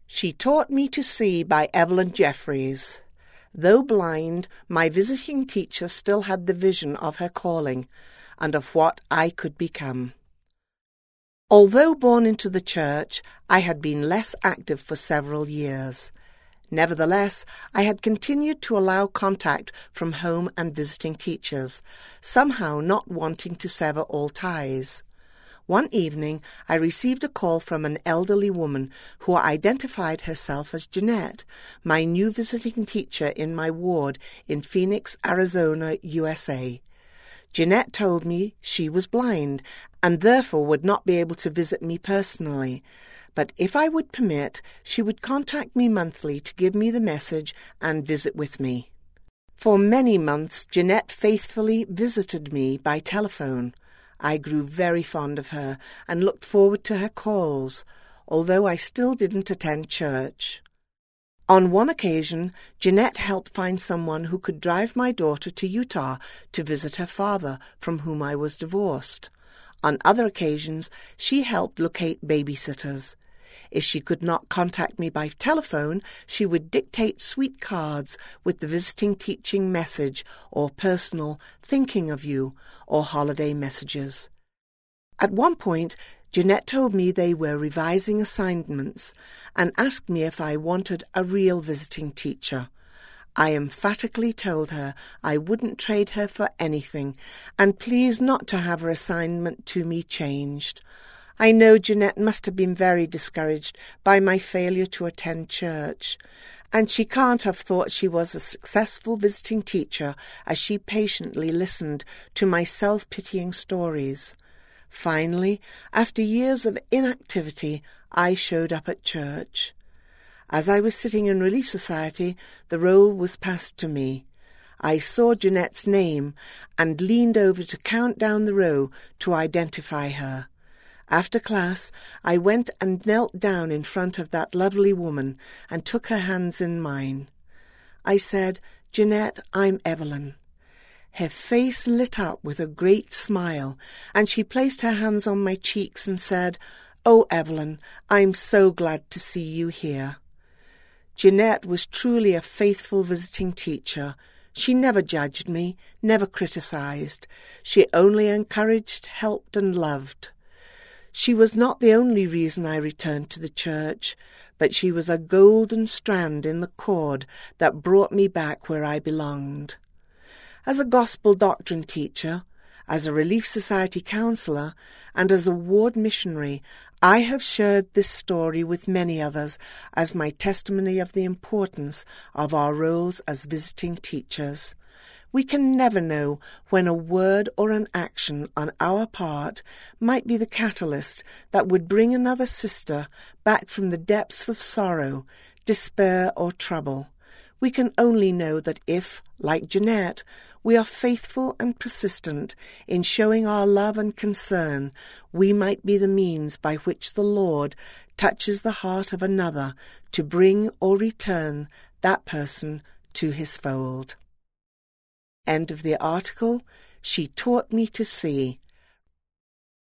She Taught Me to See by Evelyn Jeffreys. Though blind, my visiting teacher still had the vision of her calling and of what I could become. Although born into the church, I had been less active for several years. Nevertheless, I had continued to allow contact from home and visiting teachers, somehow not wanting to sever all ties. One evening, I received a call from an elderly woman who identified herself as Jeanette, my new visiting teacher in my ward in Phoenix, Arizona, USA. Jeanette told me she was blind and therefore would not be able to visit me personally, but if I would permit, she would contact me monthly to give me the message and visit with me. For many months, Jeanette faithfully visited me by telephone. I grew very fond of her and looked forward to her calls, although I still didn't attend church. On one occasion, Jeanette helped find someone who could drive my daughter to Utah to visit her father, from whom I was divorced. On other occasions, she helped locate babysitters. If she could not contact me by telephone, she would dictate sweet cards with the visiting teaching message or personal thinking of you or holiday messages. At one point, Jeanette told me they were revising assignments and asked me if I wanted a real visiting teacher. I emphatically told her I wouldn't trade her for anything and pleased not to have her assignment to me changed. I know Jeanette must have been very discouraged by my failure to attend church, and she can't have thought she was a successful visiting teacher as she patiently listened to my self-pitying stories. Finally, after years of inactivity, I showed up at church. As I was sitting in Relief Society, the roll was passed to me. I saw Jeanette's name and leaned over to count down the row to identify her. After class, I went and knelt down in front of that lovely woman and took her hands in mine. I said, "Jeanette, I'm Evelyn." Her face lit up with a great smile, and she placed her hands on my cheeks and said, "Oh, Evelyn, I'm so glad to see you here." Jeanette was truly a faithful visiting teacher. She never judged me, never criticized. She only encouraged, helped, and loved. She was not the only reason I returned to the church, but she was a golden strand in the cord that brought me back where I belonged. As a gospel doctrine teacher, as a Relief Society counselor, and as a ward missionary, I have shared this story with many others as my testimony of the importance of our roles as visiting teachers. We can never know when a word or an action on our part might be the catalyst that would bring another sister back from the depths of sorrow, despair, or trouble. We can only know that if, like Jeanette, we are faithful and persistent in showing our love and concern, we might be the means by which the Lord touches the heart of another to bring or return that person to his fold. End of the article. She Taught Me to See